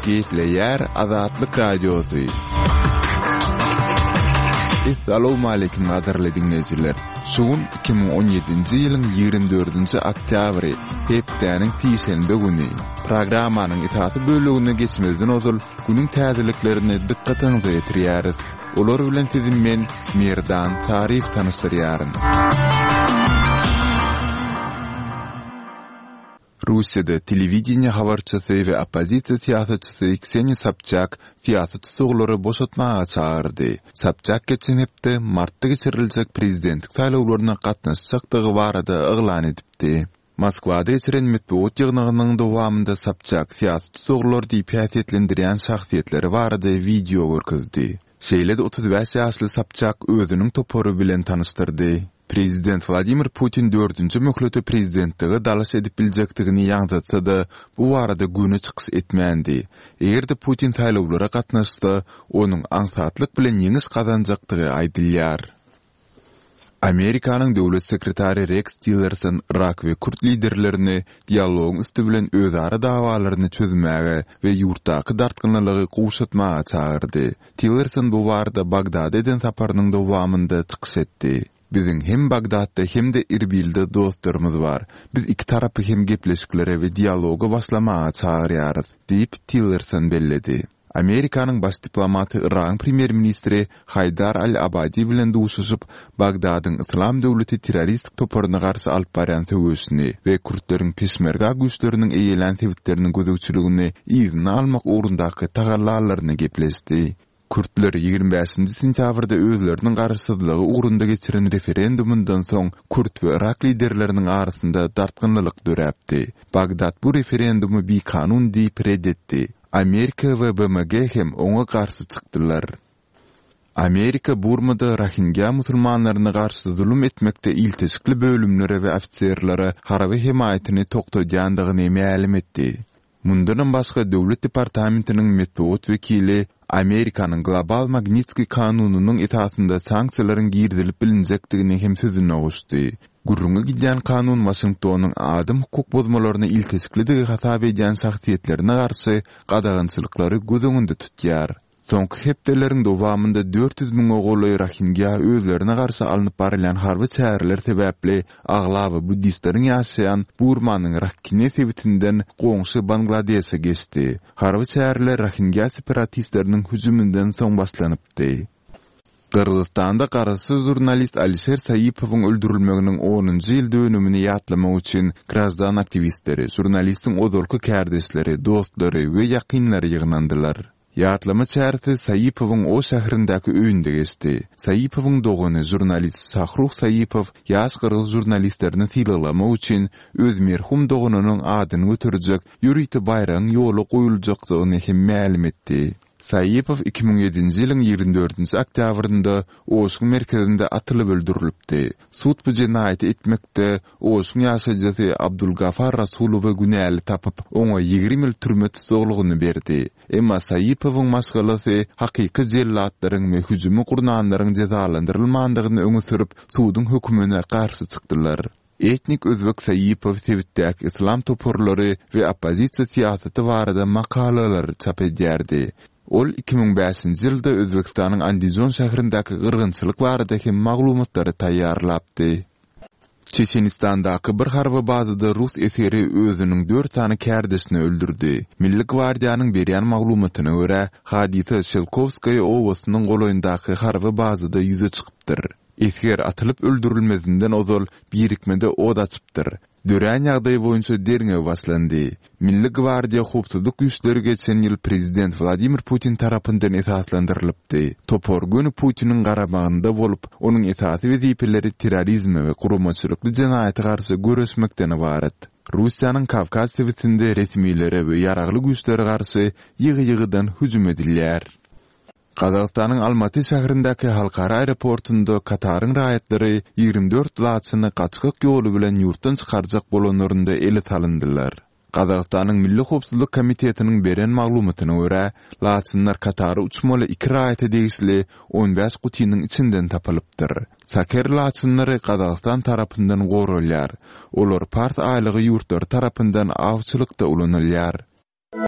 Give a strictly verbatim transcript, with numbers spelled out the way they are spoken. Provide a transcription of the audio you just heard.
Geypleyer Azatlyk Radiosu. Assalamu alaykum adarly dinleyijiler. Şugun iki bin on ýedinji ýylyň ýygrimi dördünji oktýabry, hepdeniň tişenbe güni. Programmanyň itaty bölügine geçmezden ozul günüň täzeliklerini dikkatiňize ýetirýäris. Olar bilen sizin men Merdan Tarif tanıştyrýaryn. Russiýada telewidenýe habarçysy we opozisiýa siýasatçysy Ksenia Sobchak siýasat tutuglary boşatmaga çağırdy. Sobchak geçen hepde martda geçiriljek prezidentlik saýlawlaryna gatnaşacakdygy barada eglan edipdi. Moskwada geçiren medeniýet ýygnagynyň dowamında Sobchak siýasat tutuglary diýip häsiýetlendirýän şahsiýetleri barada video görkezdi. Şeýle de otuz beş ýaşly Sobchak özüniň toporu bilen tanıştyrdy. Prezident Vladimir Putin dördünji möhleti prezidentligi dalaş edip biljekdigini ýaňdatsa da bu barada güni çykys etmändi. Egerde Putin saýlawlara gatnaşsa, onuň aňsatlyk bilen ýeňiş gazanjakdygy aýdylýar. Amerikanyň döwlet sekretary Rex Tillerson Irak we Kürt liderlerini dialogyň üstü bilen özara dawalaryny çözmäge we ýurtdaky dartgynlylygy gowşatmaga çağırdy. Tillerson bu barada Bagdad eden saparynyň dowamında çykyş etdi. Bizim hem Bagdadda hem de Irbil'de dostlarımız var. Biz iki tarapy hem gepleşiklere ve dialoga başlamaga çağırýarys, diýip Tillerson belledi. Amerikanyň baş diplomaty Iran premier ministri Haydar al-Abadi bilen duşuşyp Bagdadyň Islam döwleti terroristik toporuny garşy alyp barýan töwüsini we Kurtleriň peşmerga güýçleriniň eýelen sebitlerini gözegçiligini izni almak ugrundaky tagallalaryny gepleşdi. Kurtlar ýygrimi beşinji sentýabrda özleriniň garşysyzlygy ugrunda geçiren referendumundan soň Kurt we Irak liderleriniň arasynda dartgynlylyk döräpdi. Bagdad bu referendumy bir kanun diýip reddetdi. Amerika we B M G hem oňa garşy çykdylar. Amerika Burmada Rohingya musulmanlaryna garşy zulüm etmekde iltisikli bölümlere we ofitserlere haraby himayetini toktaýandygyny ma'lum etdi. Mundan başga döwlet departamentiniň medeniýet wekili Amerikanyň global Magnitsky kanunynyň etasynda sanksiýalaryň girdilip bilinjekdigini hem sözüne goşdy. Gurrunga giden kanun Washingtonyň adam hukuk bozmalaryny iltisikli hasap edýän şahsiýetlerine garşy gadagynçylyklary göz öňünde tutýar. Soňky hepdeleriň dowamında dört yüz miň oğully Rohingya özlerine garşy alınıp barılan harby çäreler sebäpli aglaby buddistleriň ýaşaýan Burmanyň Rakhine sebitinden goňşy Bangladeşe geçdi. Harby çäreler Rohingya separatistleriniň hüjümünden soň başlanypdy. Kırgızstanda qarasy jurnalist Alisher Sayıpowyň öldürilmeginiň onunji ýyl dönümini ýatlamak üçin grazdan aktivistleri, jurnalistiň ozalky kärdeşleri, dostlary we ýakynlary ýygnandylar. Ýatlama çäresi Sayıpowyň o şäherindäki öýünde geçdi. Sayıpowyň dogany jurnalist Sahruh Sayıpow ýaş kırgız jurnalistlerini tiýlamak üçin öz merhum doganynyň adyny götürjek ýürüýti bayragyň ýoly goýuljakdygyny hem ma'lum etdi. Sayıpow iki bin ýedinji ýylyň ýygrimi dördünji oktýabrynda Oşun merkezinde atylyp öldürilipdi. Sud bu jenaýaty etmekde Oşun ýaşajysy Abdulgafar Rasulowy günäli tapyp oňa ýygrimi ýyl türme tutuglygyny berdi. Emma Sayıpowyň maşgalasy hakyky jellatlaryň we hüjümi gurnanlaryň jazalandyrylmandygyny öňe sürüp sudyň hökmüne garşy çykdylar. Etnik özbek Sayıpow sebitdäki islam toporlary we opozisiýa siýasaty barada makalalar çap edýärdi. Ol iki bin beşinji ýylda Özbekistanyň Andijon şäherindäki gyrgynçylyk barada hem maglumatlary taýýarlapdy. Çeçenistandaky bir harby bazada Rus eseri özüniň dört tane kärdeşini öldürdi. Milli Gwardiýanyň berýän maglumatyna görä, hadise Shelkovskaya owasynyň goloýundaky harby bazada ýüze çykypdyr. Eser atylyp öldürilmezinden ozal birikmede od açypdyr. Dören ýagdaý boýunça derňe başlandy. Milli Gwardiýa howpsuzlyk güýçleri geçen ýyl prezident Vladimir Putin tarapyndan esaslandyrylypdy. Topor günü Putiniň garabagynda bolup, onuň esasy wezipeleri terrorizme we guramaçylykly jenaýaty garşy göreşmekden ibaret. Russiýanyň Kavkaz sebitinde resmiýlere we ýaragly güýçlere garşy ýygy-ýygydan hüjüm edilýär. Kazakstanyň Almaty şäherindäki halkara aeroportunda Kataryň raýatlary ýygrimi dört laçyny gaçyk ýoly bilen ýurtdan çykarjak bolanlarynda ele salyndylar. Kazakstanyň Milli Howpsuzlyk Komitetiniň beren maglumatyna görä, laçynlar Katary uçmaly iki raýata degişli on beş gutynyň içinden tapylypdyr. Saker laçynlary Kazakystan tarapyndan gorulýar. Olar Pars aýlygy ýurtlar tarapyndan awçylykda ulanylýar.